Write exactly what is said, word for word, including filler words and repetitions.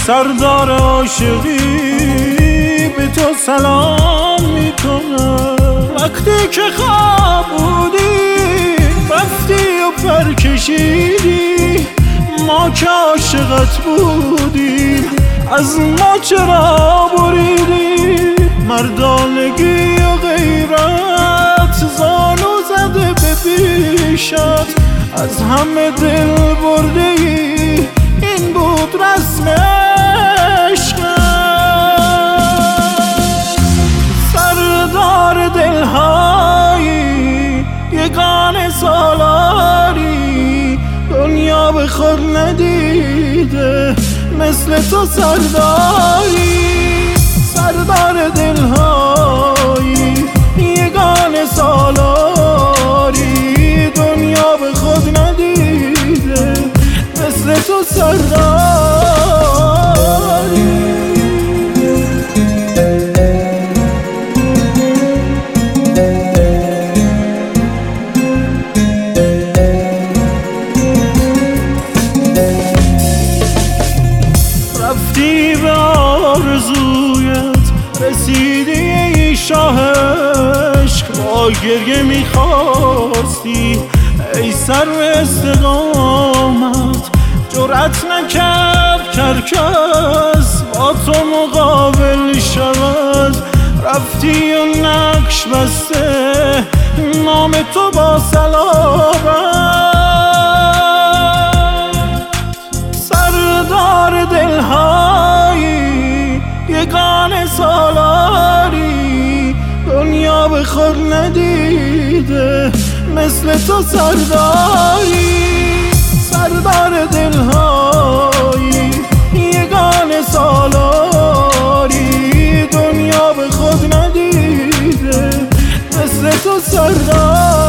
سردار عاشقی به تو سلام میکنم. وقتی که خواب بودی رفتی و پر کشیدی، ما که عاشقت بودیم از ما چرا بریدی؟ مردانگی و غیرت زانو زده به پیشت، از همه دل برده ای، این بود رسم عشقت. سردار دلهایی یگانه سالاری، دنیا به خود ندیده مثل تو سرداری. سردار دلهایی یگانه سالاری، دنیا به خود ندیده مثل تو سرداری. رفتی به آرزویت رسیدی ای شاه عشق، با گریه میخواستی ای سرو استقامت. جرأت نکرد کرکس با تو مقابل شود، رفتی و نقش بسته نام تو با صلابت. سردار دلهایی یگانه سالاری، دنیا به خود ندیده مثل تو سرداری. سردار دلهایی یگانه سالاری، دنیا به خود ندیده مثل تو سرداری.